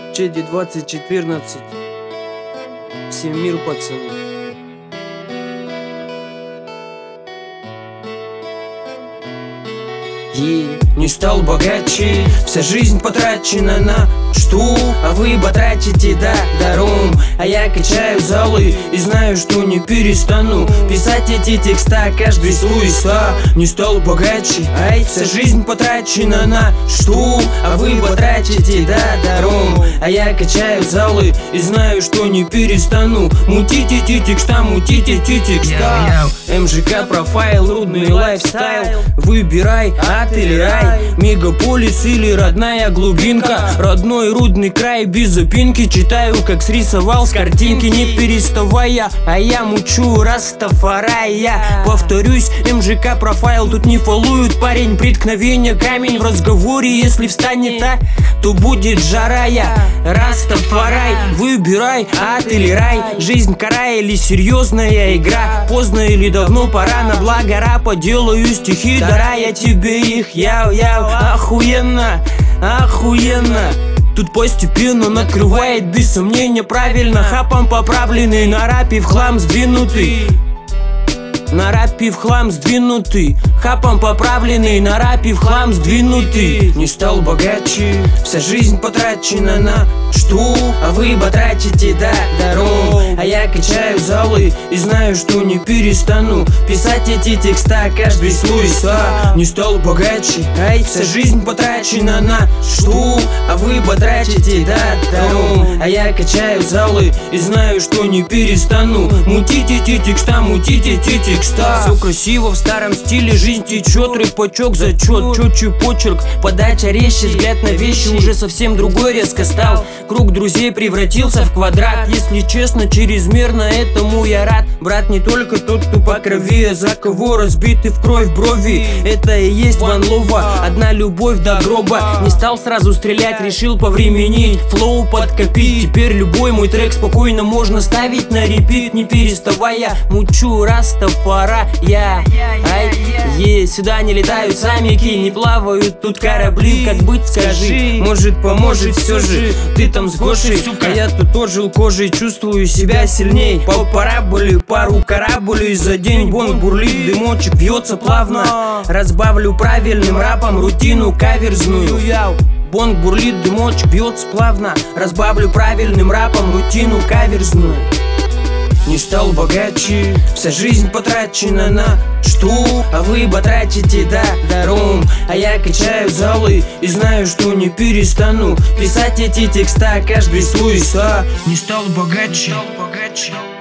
Чеди 2014. Всем мир, пацаны. И не стал богаче, вся жизнь потрачена на что? А вы потратите до рум. А я качаю залы и знаю, что не перестану писать эти текста каждый свой ста. Не стал богаче, ай, вся жизнь потрачена на что? А вы потратите до рум. А я качаю залы и знаю, что не перестану мутить эти текста, мутить эти текста. МЖК профайл, рудный лайфстайл. Выбирай, ад или рай, мегаполис или родная глубинка. Родной рудный край без запинки. Читаю, как срисовал с картинки, не переставая. А я мучу Растафарая. Повторюсь, МЖК профайл тут не фоллует. Парень, преткновение, камень в разговоре. Если встанет, то будет жарая. Растафарай, выбирай, ад или рай. Жизнь кара или серьезная игра. Поздно или давно пора, на благо рапа делаю стихи, дарая тебе их. Яу-яу, охуенно, охуенно. Тут постепенно накрывает без сомнения правильно. Хапом поправленный, на рапе в хлам сдвинутый. На рапе в хлам сдвинутый, хапом поправленный, на рапе в хлам сдвинутый. Не стал богаче, вся жизнь потрачена на что? А вы потратите до рум. А я качаю залы и знаю, что не перестану писать эти текста каждый свой ста. Не стал богаче, ай, вся жизнь потрачена на что? А вы потратите до рум. А я качаю залы и знаю, что не перестану мутить эти текста, мутить эти текста. Все красиво в старом стиле, жизнь течет, рэпачок, зачет, четче почерк, подача резче, взгляд на вещи уже совсем другой резко стал. Круг друзей превратился в квадрат. Если честно, чрезмерно этому я рад. Брат не только тот, кто по крови, а за кого разбиты в кровь брови. Это и есть Ван Лова, одна любовь до гроба. Не стал сразу стрелять, решил повременить, флоу подкопить. Теперь любой мой трек спокойно можно ставить на репит, не переставая. Мучу Растафарая. Ай, сюда не летают самики, не плавают тут корабли. Как быть, скажи, может поможет все же. Ты там с Гошей, а я тут ожил кожей, чувствую себя сильней. По параболе, пару карабулей за день. Бонг бурлит, дымочек вьется плавно. Разбавлю правильным рапом рутину каверзную. Бонг бурлит, дымочек бьется плавно. Разбавлю правильным рапом рутину каверзную. Не стал богаче, вся жизнь потрачена на что? А вы потратите до рум. А я качаю залы и знаю, что не перестану писать эти текста каждый свой ста. Не стал богаче,